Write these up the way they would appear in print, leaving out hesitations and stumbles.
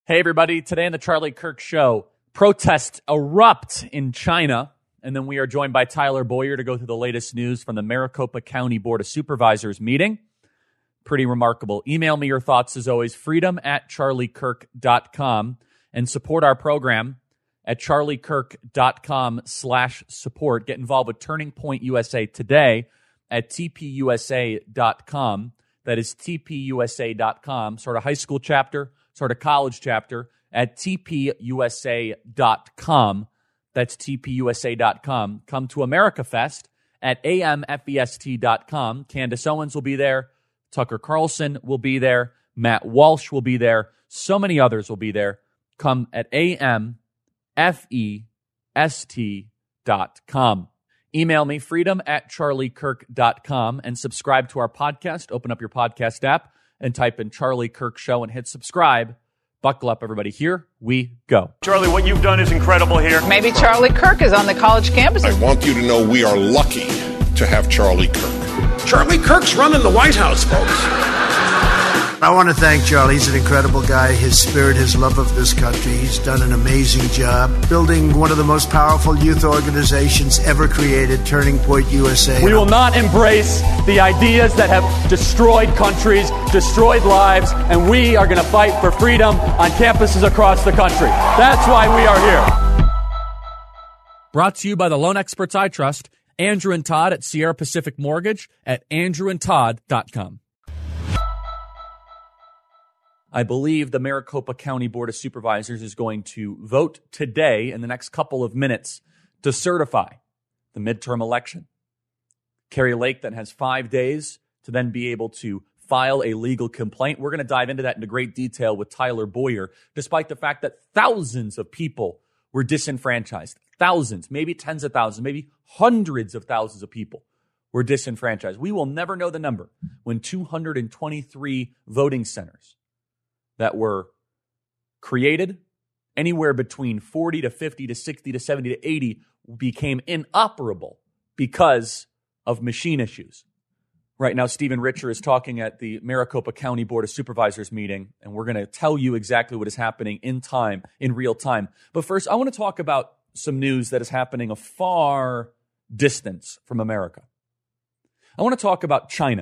Hey, everybody. Today on the Charlie Kirk Show, protests erupt in China. And then we are joined by Tyler Boyer to go through the latest news from the Maricopa County Board of Supervisors meeting. Pretty remarkable. Email me your thoughts, as always, freedom@charliekirk.com, and support our program at charliekirk.com/support. Get involved with Turning Point USA today at tpusa.com. That is tpusa.com. Sort of high school chapter, sort of college chapter at tpusa.com. That's tpusa.com. Come to America Fest at amfest.com. Candace Owens will be there. Tucker Carlson will be there. Matt Walsh will be there. So many others will be there. Come at amfest.com. Email me, freedom@charliekirk.com, and subscribe to our podcast. Open up your podcast app and type in Charlie Kirk Show and hit subscribe. Buckle up, everybody. Here we go. Charlie, what you've done is incredible here. Maybe Charlie Kirk is on the college campus. I want you to know we are lucky to have Charlie Kirk. Charlie Kirk's running the White House, folks. I want to thank Charlie. He's an incredible guy. His spirit, his love of this country. He's done an amazing job building one of the most powerful youth organizations ever created, Turning Point USA. We will not embrace the ideas that have destroyed countries, destroyed lives, and we are going to fight for freedom on campuses across the country. That's why we are here. Brought to you by the loan experts I trust, Andrew and Todd at Sierra Pacific Mortgage at andrewandtodd.com. I believe the Maricopa County Board of Supervisors is going to vote today in the next couple of minutes to certify the midterm election. Kari Lake then has 5 days to then be able to file a legal complaint. We're going to dive into that into great detail with Tyler Boyer, despite the fact that thousands of people were disenfranchised. Thousands, maybe tens of thousands, maybe hundreds of thousands of people were disenfranchised. We will never know the number when 223 voting centers that were created, anywhere between 40 to 50 to 60 to 70 to 80, became inoperable because of machine issues. Right now, Stephen Richer is talking at the Maricopa County Board of Supervisors meeting, and we're going to tell you exactly what is happening in real time. But first, I want to talk about some news that is happening a far distance from America. I want to talk about China.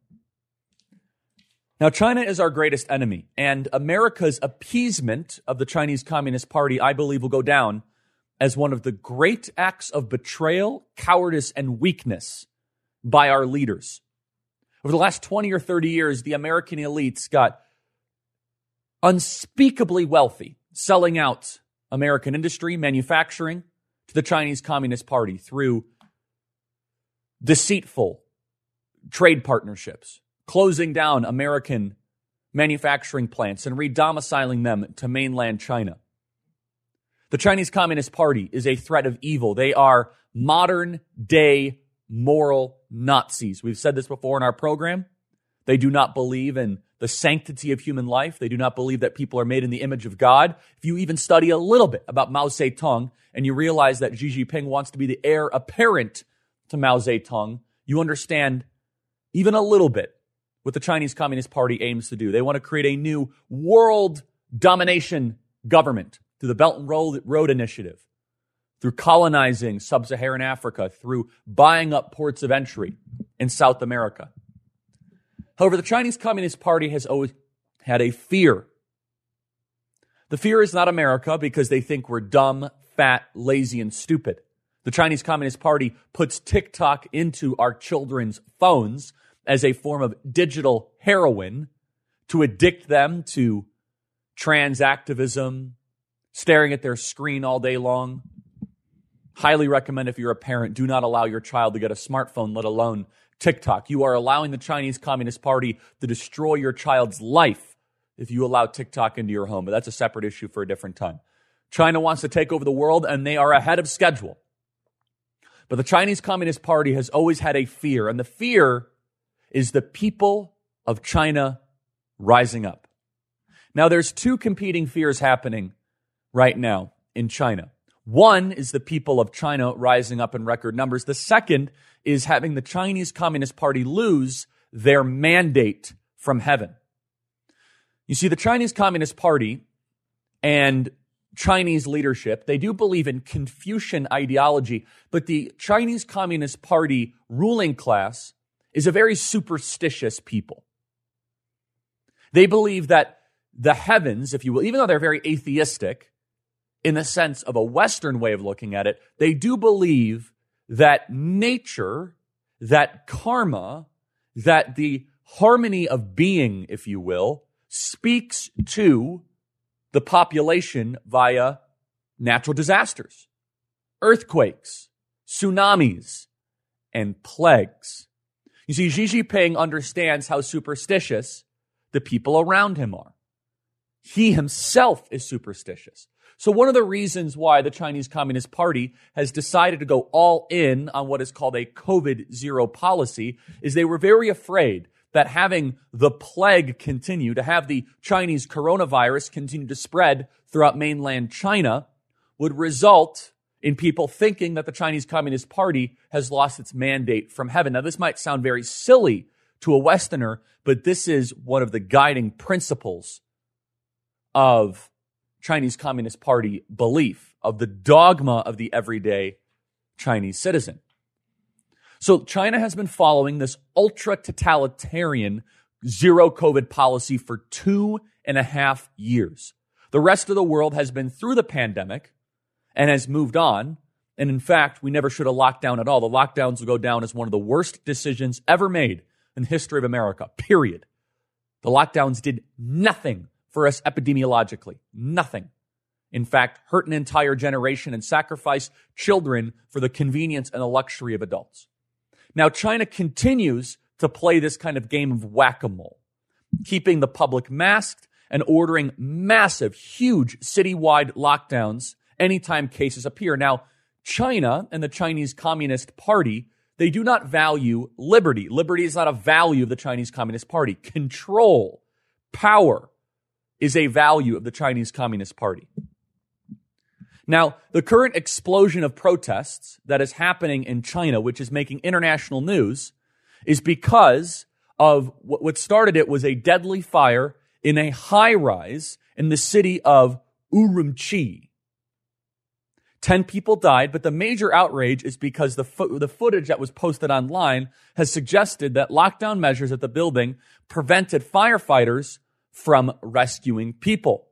Now, China is our greatest enemy, and America's appeasement of the Chinese Communist Party, I believe, will go down as one of the great acts of betrayal, cowardice, and weakness by our leaders. Over the last 20 or 30 years, the American elites got unspeakably wealthy, selling out American industry, manufacturing, to the Chinese Communist Party through deceitful trade partnerships, closing down American manufacturing plants and redomiciling them to mainland China. The Chinese Communist Party is a threat of evil. They are modern-day moral Nazis. We've said this before in our program. They do not believe in the sanctity of human life. They do not believe that people are made in the image of God. If you even study a little bit about Mao Zedong and you realize that Xi Jinping wants to be the heir apparent to Mao Zedong, you understand even a little bit what the Chinese Communist Party aims to do. They want to create a new world domination government through the Belt and Road Initiative, through colonizing sub-Saharan Africa, through buying up ports of entry in South America. However, the Chinese Communist Party has always had a fear. The fear is not America because they think we're dumb, fat, lazy, and stupid. The Chinese Communist Party puts TikTok into our children's phones as a form of digital heroin to addict them to trans activism, staring at their screen all day long. Highly recommend, if you're a parent, do not allow your child to get a smartphone, let alone TikTok. You are allowing the Chinese Communist Party to destroy your child's life if you allow TikTok into your home. But that's a separate issue for a different time. China wants to take over the world, and they are ahead of schedule. But the Chinese Communist Party has always had a fear, and the fear is the people of China rising up. Now, there's two competing fears happening right now in China. One is the people of China rising up in record numbers. The second is having the Chinese Communist Party lose their mandate from heaven. You see, the Chinese Communist Party and Chinese leadership, they do believe in Confucian ideology, but the Chinese Communist Party ruling class is a very superstitious people. They believe that the heavens, if you will, even though they're very atheistic in the sense of a Western way of looking at it, they do believe that nature, that karma, that the harmony of being, if you will, speaks to the population via natural disasters, earthquakes, tsunamis, and plagues. You see, Xi Jinping understands how superstitious the people around him are. He himself is superstitious. So one of the reasons why the Chinese Communist Party has decided to go all in on what is called a COVID-0 policy is they were very afraid that having the plague continue, to have the Chinese coronavirus continue to spread throughout mainland China, would result in people thinking that the Chinese Communist Party has lost its mandate from heaven. Now, this might sound very silly to a Westerner, but this is one of the guiding principles of Chinese Communist Party belief, of the dogma of the everyday Chinese citizen. So China has been following this ultra-totalitarian zero COVID policy for 2.5 years. The rest of the world has been through the pandemic and has moved on. And in fact, we never should have locked down at all. The lockdowns will go down as one of the worst decisions ever made in the history of America, period. The lockdowns did nothing for us epidemiologically, nothing. In fact, hurt an entire generation and sacrificed children for the convenience and the luxury of adults. Now, China continues to play this kind of game of whack-a-mole, keeping the public masked and ordering massive, huge citywide lockdowns anytime cases appear. Now, China and the Chinese Communist Party, they do not value liberty. Liberty is not a value of the Chinese Communist Party. Control, power is a value of the Chinese Communist Party. Now, the current explosion of protests that is happening in China, which is making international news, is because of what started it was a deadly fire in a high-rise in the city of Urumqi. 10 people died, but the major outrage is because the footage that was posted online has suggested that lockdown measures at the building prevented firefighters from rescuing people.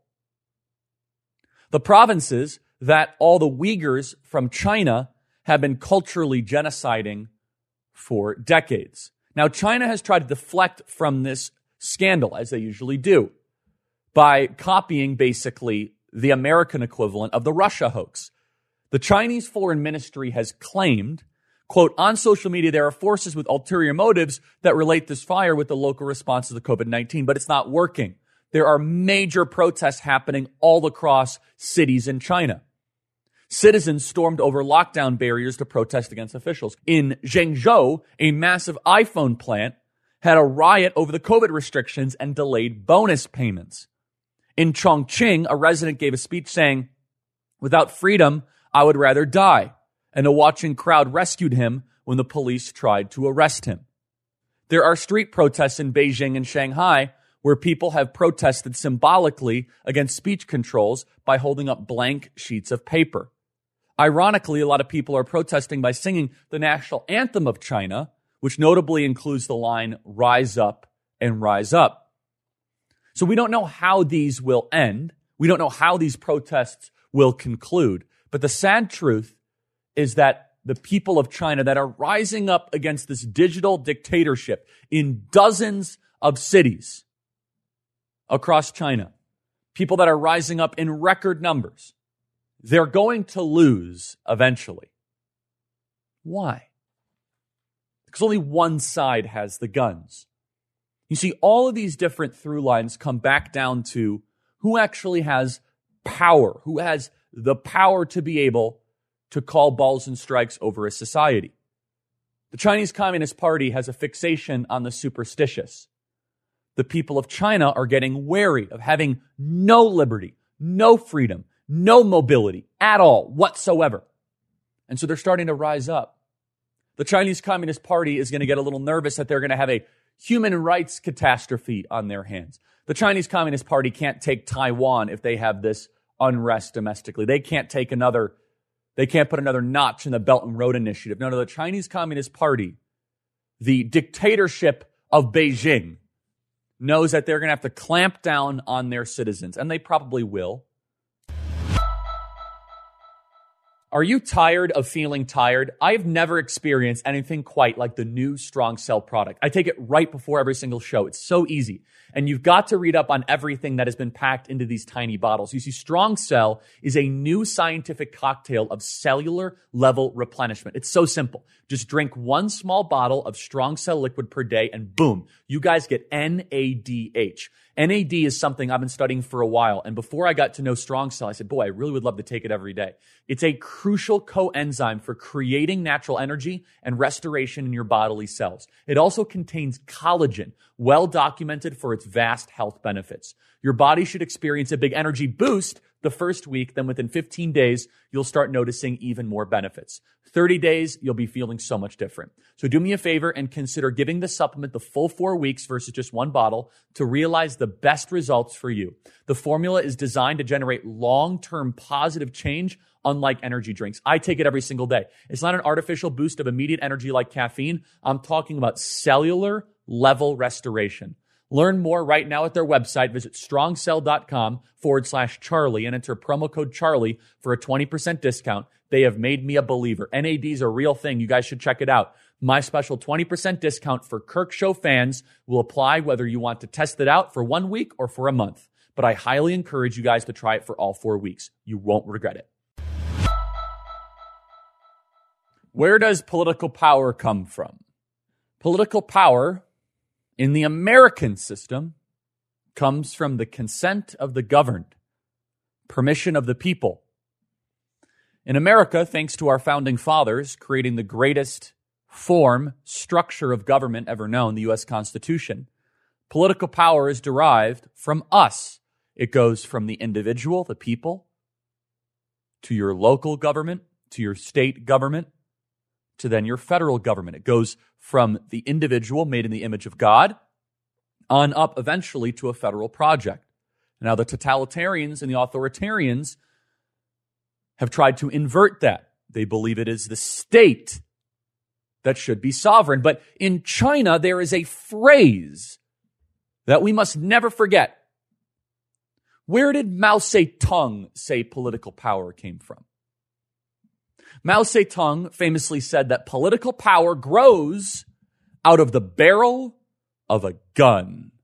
The provinces that all the Uyghurs from China have been culturally genociding for decades. Now, China has tried to deflect from this scandal, as they usually do, by copying basically the American equivalent of the Russia hoax. The Chinese Foreign Ministry has claimed, quote, on social media, there are forces with ulterior motives that relate this fire with the local response to the COVID-19, but it's not working. There are major protests happening all across cities in China. Citizens stormed over lockdown barriers to protest against officials. In Zhengzhou, a massive iPhone plant had a riot over the COVID restrictions and delayed bonus payments. In Chongqing, a resident gave a speech saying, without freedom, I would rather die. And a watching crowd rescued him when the police tried to arrest him. There are street protests in Beijing and Shanghai where people have protested symbolically against speech controls by holding up blank sheets of paper. Ironically, a lot of people are protesting by singing the national anthem of China, which notably includes the line, "Rise up and rise up." So we don't know how these will end. We don't know how these protests will conclude. But the sad truth is that the people of China that are rising up against this digital dictatorship in dozens of cities across China, people that are rising up in record numbers, they're going to lose eventually. Why? Because only one side has the guns. You see, all of these different through lines come back down to who actually has power, who has the power to be able to call balls and strikes over a society. The Chinese Communist Party has a fixation on the superstitious. The people of China are getting wary of having no liberty, no freedom, no mobility at all whatsoever. And so they're starting to rise up. The Chinese Communist Party is going to get a little nervous that they're going to have a human rights catastrophe on their hands. The Chinese Communist Party can't take Taiwan if they have this unrest domestically. They can't put another notch in the Belt and Road Initiative. No, the Chinese Communist Party, the dictatorship of Beijing, knows that they're going to have to clamp down on their citizens, and they probably will. Are you tired of feeling tired? I've never experienced anything quite like the new Strong Cell product. I take it right before every single show. It's so easy. And you've got to read up on everything that has been packed into these tiny bottles. You see, Strong Cell is a new scientific cocktail of cellular level replenishment. It's so simple. Just drink one small bottle of Strong Cell liquid per day and boom, you guys get NADH. NAD is something I've been studying for a while. And before I got to know Strong Cell, I said, boy, I really would love to take it every day. It's a crucial coenzyme for creating natural energy and restoration in your bodily cells. It also contains collagen, well documented for its vast health benefits. Your body should experience a big energy boost the first week. Then within 15 days, you'll start noticing even more benefits. 30 days, you'll be feeling so much different. So do me a favor and consider giving the supplement the full 4 weeks versus just one bottle to realize the best results for you. The formula is designed to generate long-term positive change, unlike energy drinks. I take it every single day. It's not an artificial boost of immediate energy like caffeine. I'm talking about cellular level restoration. Learn more right now at their website. Visit strongcell.com/Charlie and enter promo code Charlie for a 20% discount. They have made me a believer. NAD is a real thing. You guys should check it out. My special 20% discount for Kirk Show fans will apply whether you want to test it out for 1 week or for a month. But I highly encourage you guys to try it for all 4 weeks. You won't regret it. Where does political power come from? Political power in the American system comes from the consent of the governed, permission of the people. In America, thanks to our founding fathers creating the greatest structure of government ever known, the U.S. Constitution, political power is derived from us. It goes from the individual, the people, to your local government, to your state government, to then your federal government. It goes from the individual made in the image of God on up eventually to a federal project. Now, the totalitarians and the authoritarians have tried to invert that. They believe it is the state that should be sovereign. But in China, there is a phrase that we must never forget. Where did Mao Zedong say political power came from? Mao Zedong famously said that political power grows out of the barrel of a gun.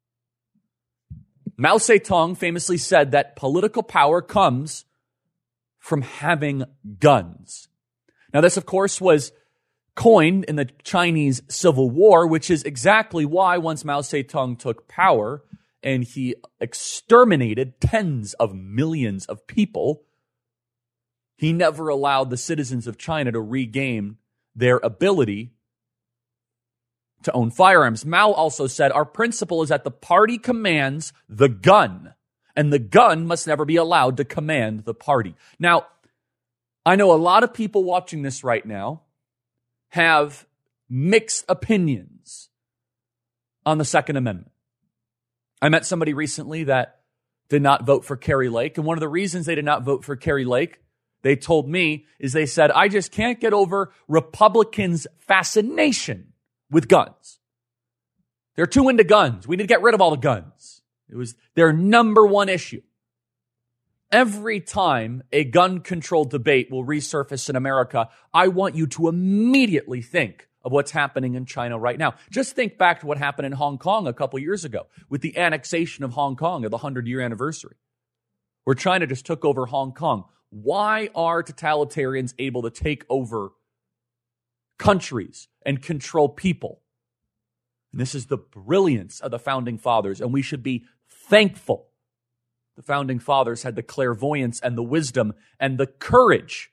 Mao Zedong famously said that political power comes from having guns. Now, this, of course, was coined in the Chinese Civil War, which is exactly why once Mao Zedong took power and he exterminated tens of millions of people, he never allowed the citizens of China to regain their ability to own firearms. Mao also said, our principle is that the party commands the gun, and the gun must never be allowed to command the party. Now, I know a lot of people watching this right now have mixed opinions on the Second Amendment. I met somebody recently that did not vote for Kari Lake, and one of the reasons they did not vote for Kari Lake, they told me, is they said, I just can't get over Republicans' fascination with guns. They're too into guns. We need to get rid of all the guns. It was their number one issue. Every time a gun-controlled debate will resurface in America, I want you to immediately think of what's happening in China right now. Just think back to what happened in Hong Kong a couple years ago with the annexation of Hong Kong at the 100-year anniversary, where China just took over Hong Kong. Why are totalitarians able to take over countries and control people? And this is the brilliance of the Founding Fathers, and we should be thankful the Founding Fathers had the clairvoyance and the wisdom and the courage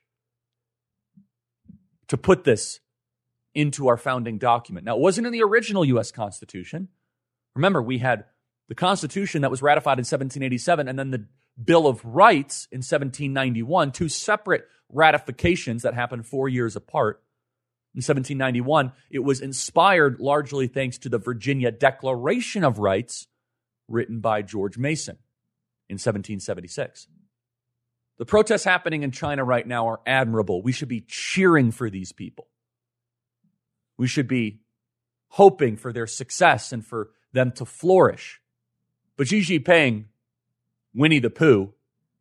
to put this into our founding document. Now, it wasn't in the original U.S. Constitution. Remember, we had the Constitution that was ratified in 1787 and then the Bill of Rights in 1791, two separate ratifications that happened 4 years apart. In 1791, it was inspired largely thanks to the Virginia Declaration of Rights written by George Mason in 1776. The protests happening in China right now are admirable. We should be cheering for these people. We should be hoping for their success and for them to flourish. But Xi Jinping, Winnie the Pooh,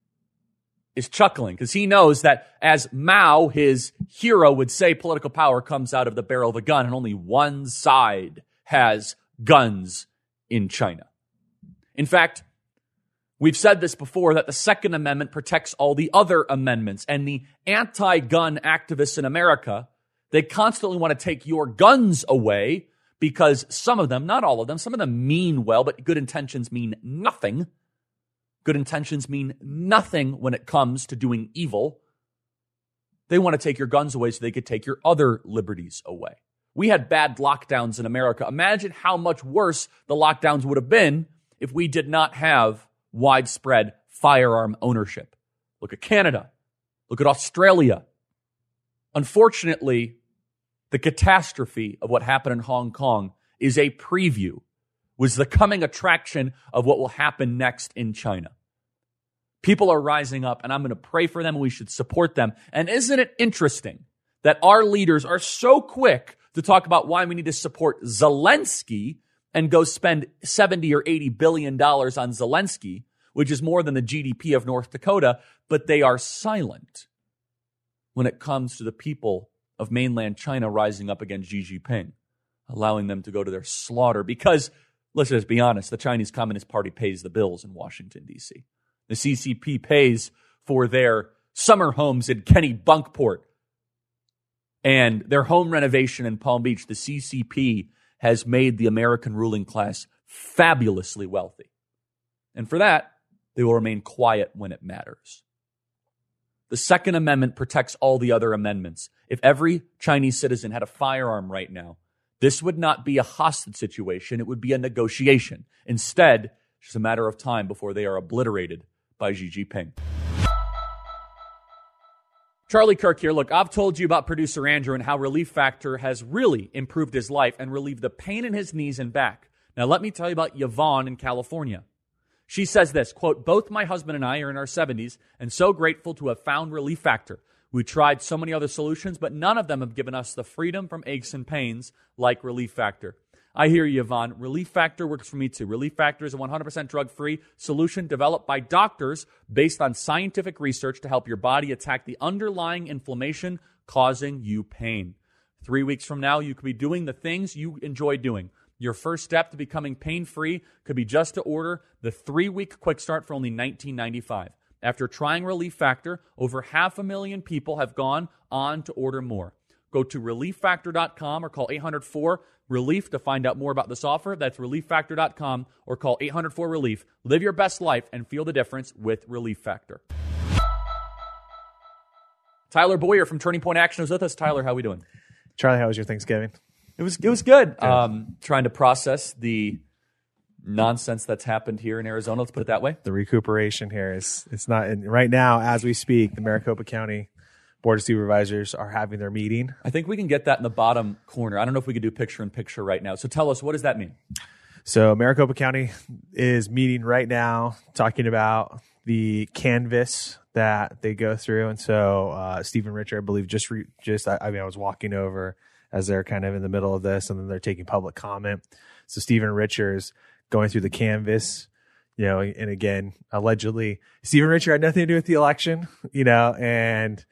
is chuckling because he knows that as Mao, his hero, would say, political power comes out of the barrel of a gun, and only one side has guns in China. In fact, we've said this before, that the Second Amendment protects all the other amendments, and the anti-gun activists in America, they constantly want to take your guns away because some of them, not all of them, some of them mean well, but good intentions mean nothing. Good intentions mean nothing when it comes to doing evil. They want to take your guns away so they could take your other liberties away. We had bad lockdowns in America. Imagine how much worse the lockdowns would have been if we did not have widespread firearm ownership. Look at Canada. Look at Australia. Unfortunately, the catastrophe of what happened in Hong Kong is a preview, was the coming attraction of what will happen next in China. People are rising up, and I'm going to pray for them, and we should support them. And isn't it interesting that our leaders are so quick to talk about why we need to support Zelensky and go spend $70 or $80 billion on Zelensky, which is more than the GDP of North Dakota, but they are silent when it comes to the people of mainland China rising up against Xi Jinping, allowing them to go to their slaughter. Because, let's just be honest, the Chinese Communist Party pays the bills in Washington, D.C. The CCP pays for their summer homes in Kennebunkport and their home renovation in Palm Beach. The CCP has made the American ruling class fabulously wealthy. And for that, they will remain quiet when it matters. The Second Amendment protects all the other amendments. If every Chinese citizen had a firearm right now, this would not be a hostage situation. It would be a negotiation. Instead, it's just a matter of time before they are obliterated by Xi Jinping. Charlie Kirk here. Look, I've told you about producer Andrew and how Relief Factor has really improved his life and relieved the pain in his knees and back. Now, let me tell you about Yvonne in California. She says this, quote, both my husband and I are in our 70s and so grateful to have found Relief Factor. We tried so many other solutions, but none of them have given us the freedom from aches and pains like Relief Factor. I hear you, Yvonne. Relief Factor works for me too. Relief Factor is a 100% drug-free solution developed by doctors based on scientific research to help your body attack the underlying inflammation causing you pain. 3 weeks from now, you could be doing the things you enjoy doing. Your first step to becoming pain-free could be just to order the 3-week quick start for only $19.95. After trying Relief Factor, over 500,000 people have gone on to order more. Go to ReliefFactor.com or call 800-4-RELIEF to find out more about this offer. That's ReliefFactor.com or call 800-4-RELIEF. Live your best life and feel the difference with Relief Factor. Tyler Boyer from Turning Point Action is with us. Tyler, how are we doing? Charlie, how was your Thanksgiving? It was good. Trying to process the nonsense that's happened here in Arizona. Let's put it that way. The recuperation here it's not right now as we speak. The Maricopa County Board of Supervisors are having their meeting. I think we can get that in the bottom corner. I don't know if we could do picture-in-picture right now. So tell us, what does that mean? So Maricopa County is meeting right now, talking about the canvas that they go through. And so Stephen Richer, I believe, I was walking over as they're kind of in the middle of this, and then they're taking public comment. So Stephen Richards going through the canvas, and again, allegedly, Stephen Richer had nothing to do with the election, and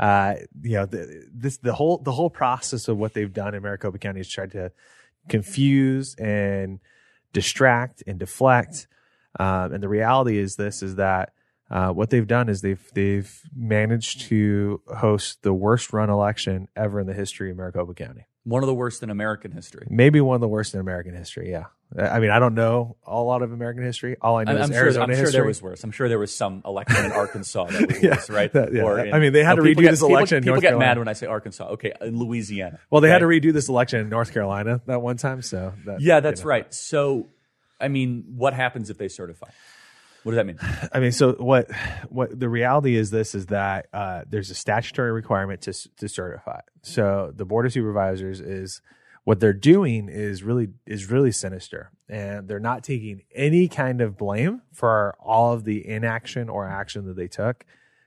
the whole process of what they've done in Maricopa County is tried to confuse and distract and deflect. And the reality is that what they've done is they've managed to host the worst run election ever in the history of Maricopa County. One of the worst in American history. Maybe one of the worst in American history, yeah. I mean, I don't know a lot of American history. All I know is Arizona history. I'm sure there was worse. I'm sure there was some election in Arkansas that was worse, right? They had to redo this election in North Carolina. People get mad when I say Arkansas. Okay, in Louisiana. Well, they had to redo this election in North Carolina that one time. So that's right. So, I mean, what happens if they certify? What does that mean? I mean, so what the reality is that there's a statutory requirement to certify. So the Board of Supervisors is what they're doing is really sinister, and they're not taking any kind of blame for all of the inaction or action that they took.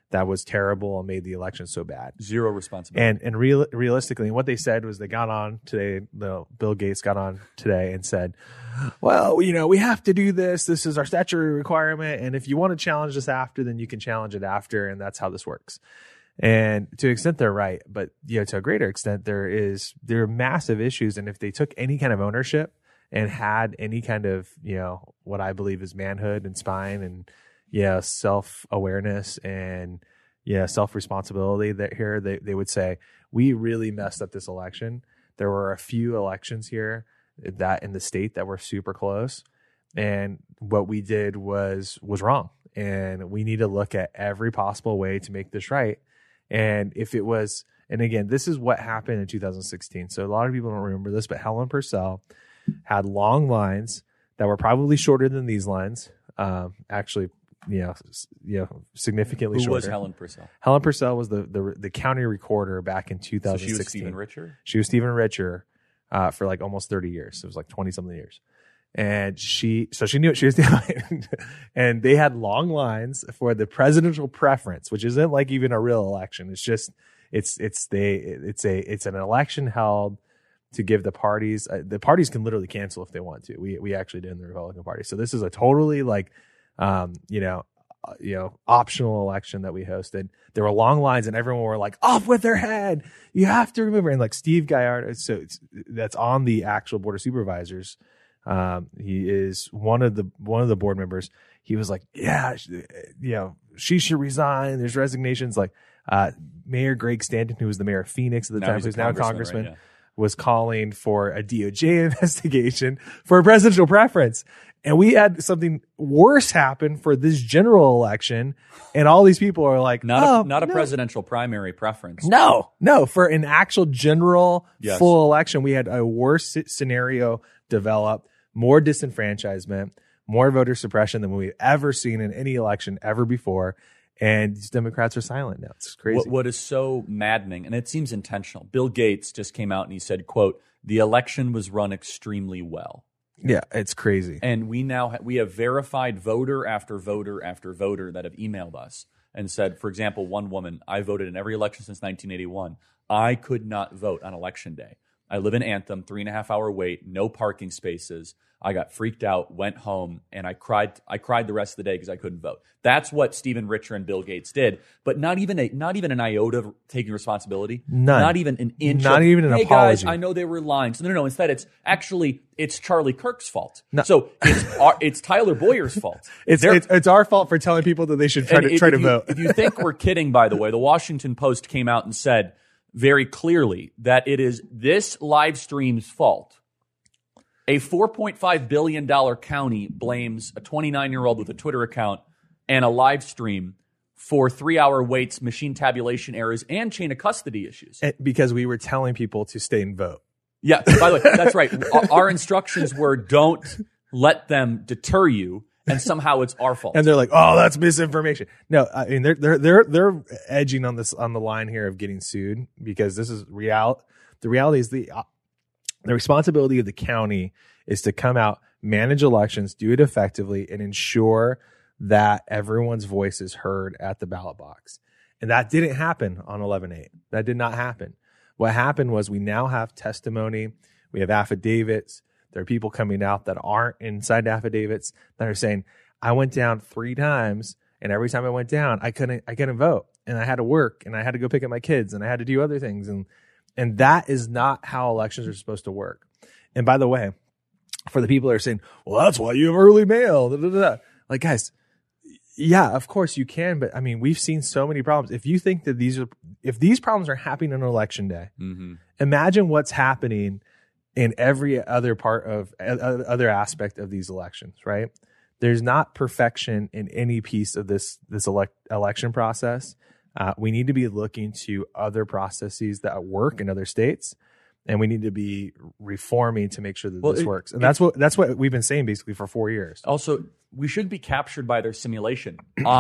that was terrible and made the election so bad. Zero responsibility. And realistically, what they said was they got on today. Bill Gates got on today and said, well, we have to do this. This is our statutory requirement. And if you want to challenge this after, then you can challenge it after. And that's how this works. And to an extent, they're right. But to a greater extent, there are massive issues. And if they took any kind of ownership and had any kind of, what I believe is manhood and spine and, self-awareness and, self-responsibility they would say, we really messed up this election. There were a few elections here that in the state that were super close. And what we did was wrong. And we need to look at every possible way to make this right. And if it was, and again, this is what happened in 2016. So a lot of people don't remember this, but Helen Purcell had long lines that were probably shorter than these lines. Actually, significantly shorter. Who was Helen Purcell? Helen Purcell was the county recorder back in 2016. So she was Stephen Richer? She was Stephen Richer for like almost 30 years. It was like 20 something years. And she knew what she was doing. And they had long lines for the presidential preference, which isn't like even a real election. It's just it's an election held to give the parties can literally cancel if they want to. We actually did in the Republican Party. So this is a totally like optional election that we hosted. There were long lines and everyone were like, off with their head. You have to remove it. And like Steve Gallardo, that's on the actual Board of Supervisors. He is one of the board members. He was like, she should resign. There's resignations. Like Mayor Greg Stanton, who was the mayor of Phoenix at the time, who's now a congressman, right, was calling for a DOJ investigation for a presidential preference. And we had something worse happen for this general election. And all these people are like, not a presidential primary preference. No, for an actual general full election, we had a worse scenario develop, more disenfranchisement, more voter suppression than we've ever seen in any election ever before. And these Democrats are silent now. It's crazy. What is so maddening, and it seems intentional, Bill Gates just came out and he said, quote, the election was run extremely well. Yeah, it's crazy. And we now we have verified voter after voter after voter that have emailed us and said, for example, one woman, I voted in every election since 1981. I could not vote on election day. I live in Anthem, 3.5-hour wait, no parking spaces. I got freaked out, went home, and I cried the rest of the day because I couldn't vote. That's what Stephen Richer and Bill Gates did, but not even an iota of taking responsibility. None. Not even an inch. Not even an apology. Guys, I know they were lying. So no. Instead, it's Charlie Kirk's fault. No. So it's Tyler Boyer's fault. It's our fault for telling people that they should try to vote. If you think we're kidding, by the way, the Washington Post came out and said very clearly that it is this live stream's fault. A $4.5 billion county blames a 29-year-old with a Twitter account and a live stream for 3-hour waits, machine tabulation errors, and chain of custody issues. Because we were telling people to stay and vote. Yeah, by the way, that's right. Our instructions were don't let them deter you, and somehow it's our fault. And they're like, "Oh, that's misinformation." No, I mean they're edging on the line here of getting sued because this is real. The reality is the responsibility of the county is to come out, manage elections, do it effectively, and ensure that everyone's voice is heard at the ballot box. And that didn't happen on 11/8. That did not happen. What happened was we now have testimony. We have affidavits. There are people coming out that aren't inside affidavits that are saying, I went down 3 times, and every time I went down, I couldn't vote. And I had to work, and I had to go pick up my kids, and I had to do other things. And that is not how elections are supposed to work. And by the way, for the people that are saying, well, that's why you have early mail. Da, da, da. Like, guys, yeah, of course you can. But I mean, we've seen so many problems. If you think that if these problems are happening on election day, imagine what's happening in every other part of other aspect of these elections, right? There's not perfection in any piece of this election process. We need to be looking to other processes that work in other states, and we need to be reforming to make sure that this works. And that's what we've been saying basically for 4 years. Also, we shouldn't be captured by their simulation.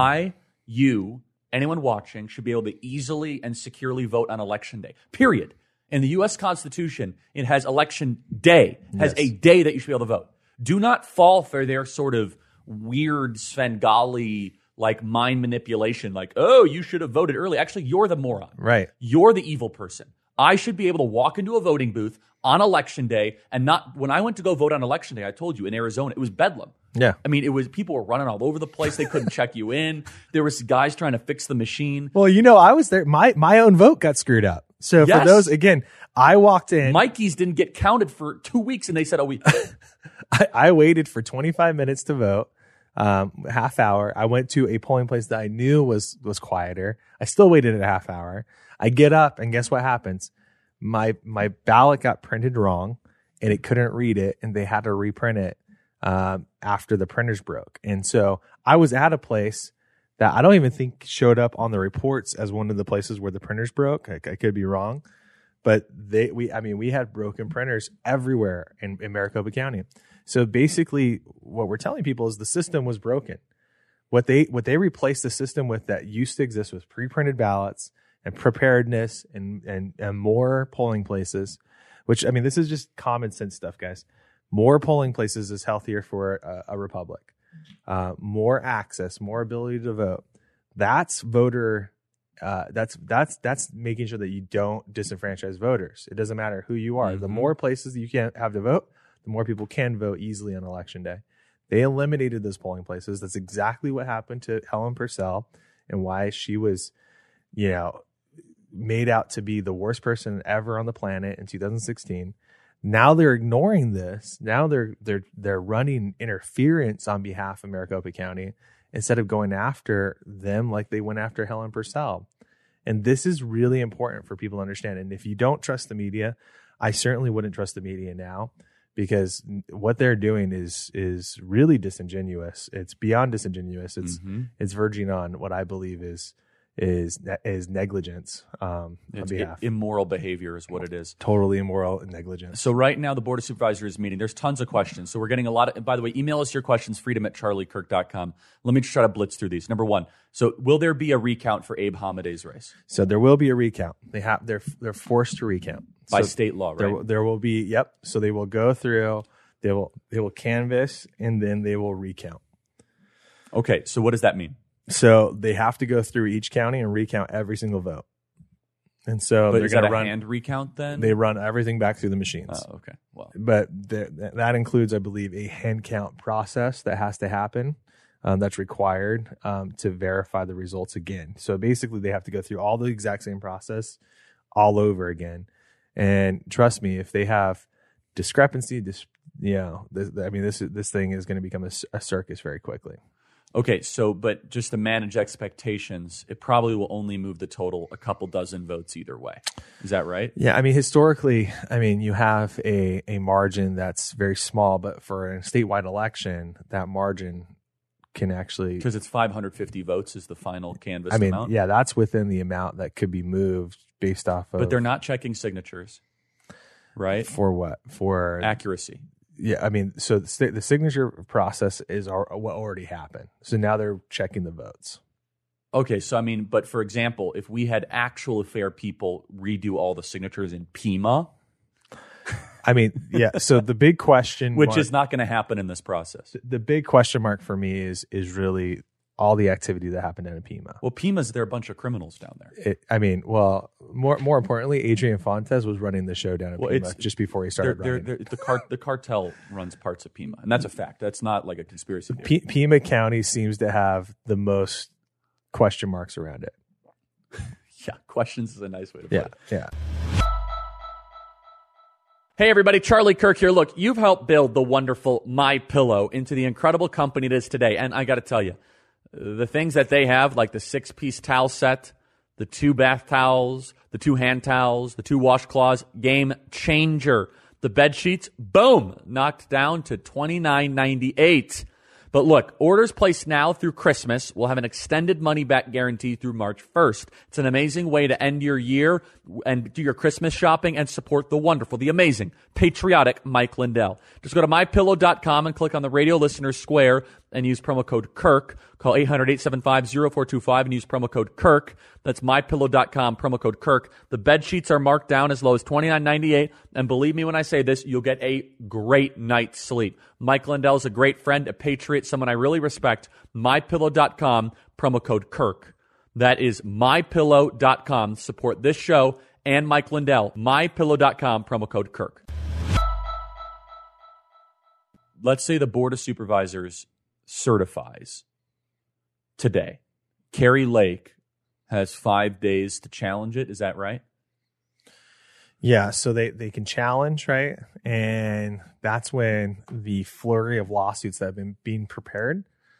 You, anyone watching, should be able to easily and securely vote on election day. Period. In the U.S. Constitution, it has election day, a day that you should be able to vote. Do not fall for their sort of weird Svengali like mind manipulation, like, oh, you should have voted early. Actually, you're the moron. Right. You're the evil person. I should be able to walk into a voting booth on election day and not, when I went to go vote on election day, I told you in Arizona, it was bedlam. Yeah. I mean, people were running all over the place. They couldn't check you in. There was guys trying to fix the machine. Well, I was there. My own vote got screwed up. So Yes. for those, again, I walked in. Mikey's didn't get counted for 2 weeks, and they said, I waited for 25 minutes to vote, half hour. I went to a polling place that I knew was quieter. I still waited a half hour. I get up, and guess what happens? My ballot got printed wrong, and it couldn't read it, and they had to reprint it after the printers broke. And so I was at a place that I don't even think showed up on the reports as one of the places where the printers broke. I could be wrong, but we had broken printers everywhere in Maricopa County. So basically, what we're telling people is the system was broken. What they replaced the system with that used to exist was pre-printed ballots and preparedness and more polling places. Which, I mean, this is just common sense stuff, guys. More polling places is healthier for a republic. More access, more ability to vote. That's voter. That's making sure that you don't disenfranchise voters. It doesn't matter who you are. Mm-hmm. The more places you can have to vote, the more people can vote easily on election day. They eliminated those polling places. That's exactly what happened to Helen Purcell and why she was, made out to be the worst person ever on the planet in 2016. Now they're ignoring this. Now they're running interference on behalf of Maricopa County instead of going after them like they went after Helen Purcell. And this is really important for people to understand. And if you don't trust the media, I certainly wouldn't trust the media now, because what they're doing is really disingenuous. It's beyond disingenuous. It's verging on what I believe is negligence on behalf. Immoral behavior is what it is. Totally immoral and negligence. So right now the Board of Supervisors is meeting. There's tons of questions. So we're getting a lot of, by the way, email us your questions, freedom@charliekirk.com. Let me try to blitz through these. Number one, so will there be a recount for Abe Hamadeh's race? So there will be a recount. They're forced to recount. By state law, right? There will be, yep. So they will go through, they will canvass, and then they will recount. Okay, so what does that mean? So they have to go through each county and recount every single vote. And so but they're going to run hand recount then? They run everything back through the machines. Oh, okay. Well, but that includes, I believe, a hand count process that has to happen. That's required to verify the results again. So basically, they have to go through all the exact same process all over again. And trust me, if they have discrepancy, this thing is going to become a circus very quickly. Okay, so but just to manage expectations, it probably will only move the total a couple dozen votes either way. Is that right? Yeah, I mean, historically, you have a margin that's very small, but for a statewide election, that margin can actually... Because it's 550 votes is the final canvas amount? Yeah, that's within the amount that could be moved based off of... But they're not checking signatures, right? For what? For... accuracy. Yeah, so the signature process is what already happened. So now they're checking the votes. Okay, so but for example, if we had actual fair people redo all the signatures in Pima... yeah, so the big question... Which is not going to happen in this process. The big question mark for me is really all the activity that happened in Pima. Well, Pima's, there are a bunch of criminals down there. More importantly, Adrian Fontes was running the show down at Pima just before he started running. The cartel runs parts of Pima, and that's a fact. That's not like a conspiracy theory. Pima County seems to have the most question marks around it. Yeah, questions is a nice way to put it. Yeah. Hey everybody, Charlie Kirk here. Look, you've helped build the wonderful MyPillow into the incredible company it is today, and I got to tell you, the things that they have, like the 6-piece towel set, the 2 bath towels, the 2 hand towels, the 2 washcloths, game changer. The bed sheets, boom, knocked down to $29.98. But look, orders placed now through Christmas will have an extended money-back guarantee through March 1st. It's an amazing way to end your year and do your Christmas shopping and support the wonderful, the amazing, patriotic Mike Lindell. Just go to MyPillow.com and click on the radio listener square and use promo code Kirk. Call 800-875-0425 and use promo code Kirk. That's mypillow.com, promo code Kirk. The bed sheets are marked down as low as $29.98, and believe me when I say this, you'll get a great night's sleep. Mike Lindell is a great friend, a patriot, someone I really respect. mypillow.com, promo code Kirk. That is mypillow.com. Support this show and Mike Lindell. mypillow.com, promo code Kirk. Let's say the Board of Supervisors certifies today. Kari Lake has 5 days to challenge it. Is that right? Yeah, so they can challenge, right? And that's when the flurry of lawsuits that have been being prepared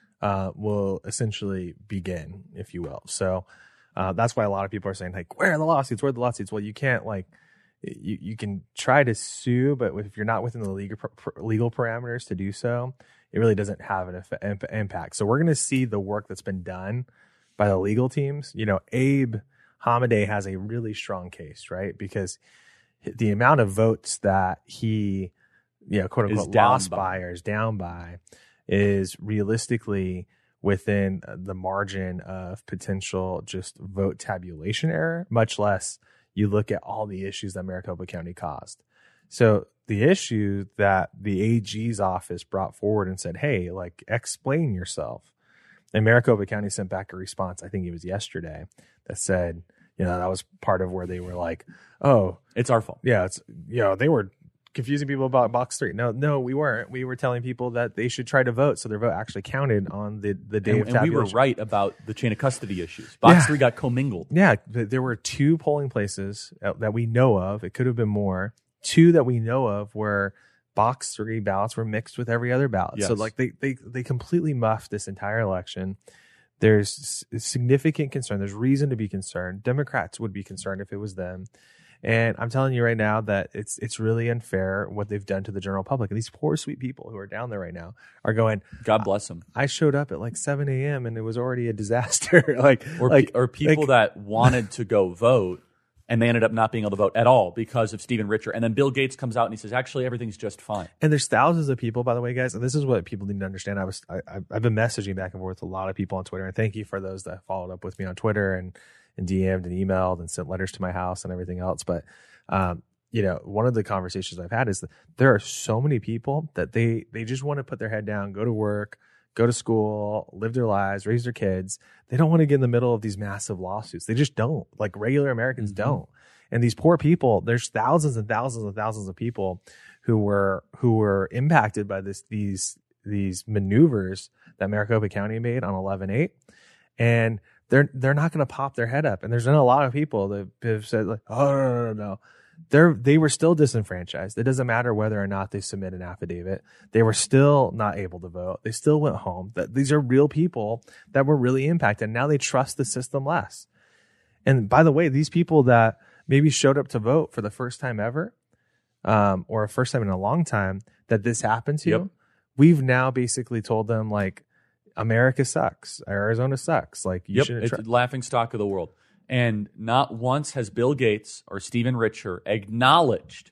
will essentially begin, if you will. So that's why a lot of people are saying, like, where are the lawsuits? Where are the lawsuits? Well, you can't, like, you can try to sue, but if you're not within the legal parameters to do so, it really doesn't have an impact. So we're going to see the work that's been done by the legal teams. You know, Abe Hamadeh has a really strong case, right? Because the amount of votes that he, quote unquote, lost by or is down by is realistically within the margin of potential just vote tabulation error, much less you look at all the issues that Maricopa County caused. So the issue that the AG's office brought forward and said, hey, like, explain yourself. And Maricopa County sent back a response, I think it was yesterday, that said, that was part of where they were like, oh, it's our fault. Yeah, it's, they were confusing people about box 3. No, we weren't. We were telling people that they should try to vote, so their vote actually counted on the day of tabulation. And we were right about the chain of custody issues. Box 3 got commingled. Yeah, there were 2 polling places that we know of. It could have been more. 2 that we know of where box 3 ballots were mixed with every other ballot. Yes. So like they completely muffed this entire election. There's significant concern. There's reason to be concerned. Democrats would be concerned if it was them. And I'm telling you right now that it's really unfair what they've done to the general public. And these poor, sweet people who are down there right now are going, God bless them. I showed up at like 7 a.m. and it was already a disaster. or people that wanted to go vote and they ended up not being able to vote at all because of Stephen Richer. And then Bill Gates comes out and he says, actually, everything's just fine. And there's thousands of people, by the way, guys, and this is what people need to understand. I've been messaging back and forth with a lot of people on Twitter, and thank you for those that followed up with me on Twitter and DM'd and emailed and sent letters to my house and everything else. But, one of the conversations I've had is that there are so many people that they just want to put their head down, go to work, go to school, live their lives, raise their kids. They don't want to get in the middle of these massive lawsuits. They just don't. Like regular Americans don't. And these poor people, there's thousands and thousands and thousands of people who were impacted by these maneuvers that Maricopa County made on 11/8. And they're not going to pop their head up. And there's been a lot of people that have said, like, oh, no. They were still disenfranchised. It doesn't matter whether or not they submit an affidavit. They were still not able to vote. They still went home. These are real people that were really impacted. Now they trust the system less. And by the way, these people that maybe showed up to vote for the first time ever, or a first time in a long time that this happened to, we've now basically told them, like, America sucks. Arizona sucks. Like, you shouldn't. It's the laughing stock of the world. And not once has Bill Gates or Stephen Richer acknowledged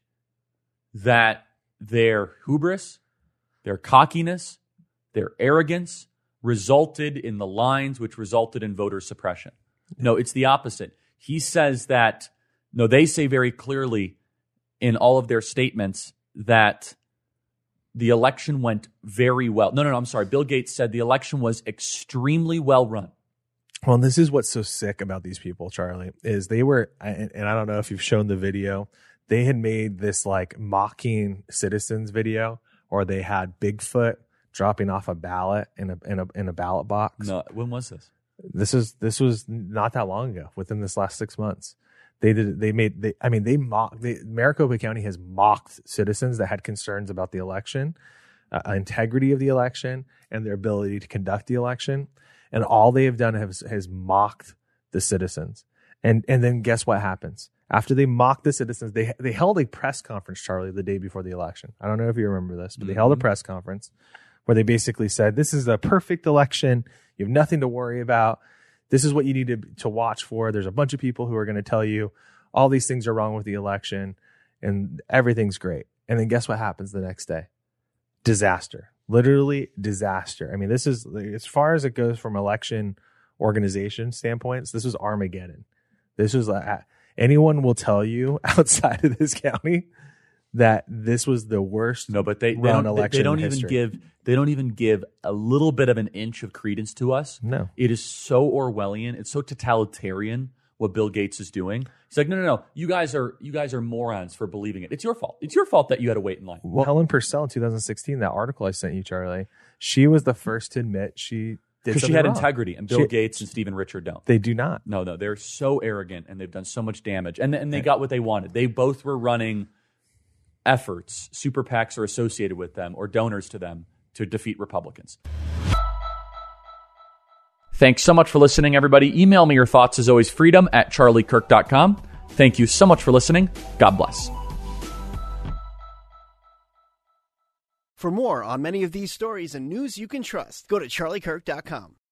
that their hubris, their cockiness, their arrogance resulted in the lines which resulted in voter suppression. No, it's the opposite. He says that, no, they say very clearly in all of their statements that the election went very well. No, I'm sorry. Bill Gates said the election was extremely well run. Well, this is what's so sick about these people, Charlie, is they were, and I don't know if you've shown the video, they had made this like mocking citizens video, or they had Bigfoot dropping off a ballot in a ballot box. No, when was this? This was not that long ago, within this last 6 months. Maricopa County has mocked citizens that had concerns about the election, integrity of the election, and their ability to conduct the election. And all they have done has mocked the citizens. And then guess what happens? After they mocked the citizens, they held a press conference, Charlie, the day before the election. I don't know if you remember this, but they held a press conference where they basically said, this is a perfect election. You have nothing to worry about. This is what you need to watch for. There's a bunch of people who are going to tell you all these things are wrong with the election and everything's great. And then guess what happens the next day? Disaster. Literally disaster. I mean, this is, as far as it goes from election organization standpoints, this was Armageddon. This was anyone will tell you outside of this county that this was the worst. No, but they don't even give a little bit of an inch of credence to us. No, it is so Orwellian. It's so totalitarian what Bill Gates is doing. He's like, no. You guys are morons for believing it. It's your fault. It's your fault that you had to wait in line. Well, Helen Purcell in 2016, that article I sent you, Charlie, she was the first to admit she did something wrong. Because she had integrity, and Bill Gates and Stephen Richard don't. They do not. No, they're so arrogant, and they've done so much damage. And they got what they wanted. They both were running efforts. Super PACs are associated with them, or donors to them, to defeat Republicans. Thanks so much for listening, everybody. Email me your thoughts, as always, freedom@charliekirk.com. Thank you so much for listening. God bless. For more on many of these stories and news you can trust, go to charliekirk.com.